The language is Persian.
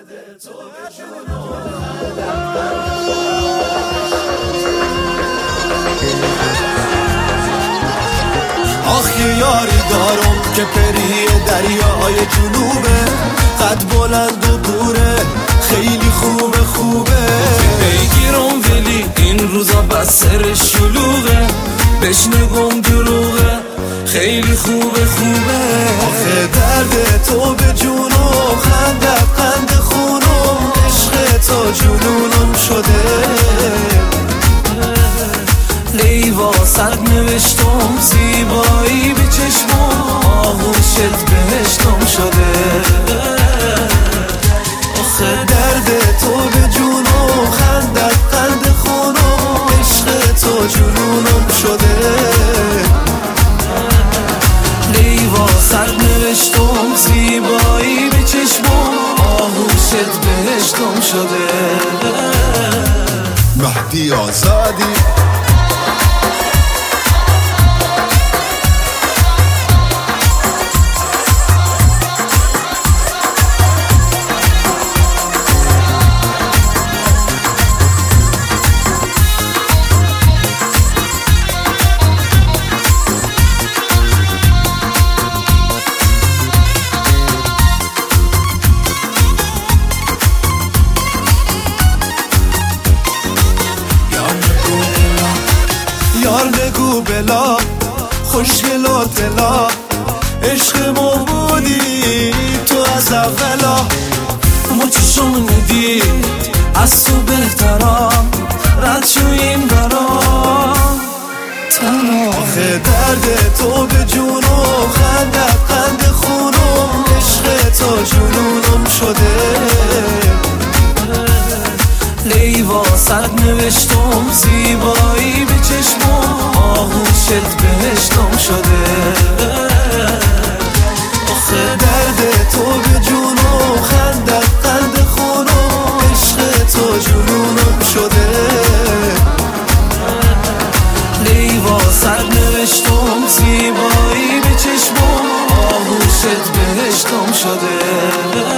آخ یه یاری دارم که پری دریای جنوبه، قد بلند و بوره، خیلی خوبه بگیرم ولی این روزا بس سر شلوغه، بهش نگم دروغه، خیلی خوبه آخه درد تو به جونم، خندت قند خونم، عشق تو جنونم شده. لیوا سرد نوشتم، زیبایی به چشمم، آغوشت بهشتم شده. آخه درد تو به جونم، خندت قند خونم، عشق تو جنونم شده. لیوا سرد نوشتم، زیبایی به چشمم، آغوشت بهشتم شده. مهدی آزادی یار نگو بلا، خوشگل و دلا، عشق ما بودی تو از اولا. ما چشم ندید از تو بهترم، رد شو این برا تنها. آخه درد تو به جونم، خندت قند خونم، عشق تو جنونم شده. لیوا سرد نوشتم، زیبایی به چشمم، آغوشت بهشتم شده. آخه درد تو به جونم، خندت قند خونم، عشق تو جنونم شده. لیوا سرد نوشتم، زیبایی به چشمم، آغوشت بهشتم شده.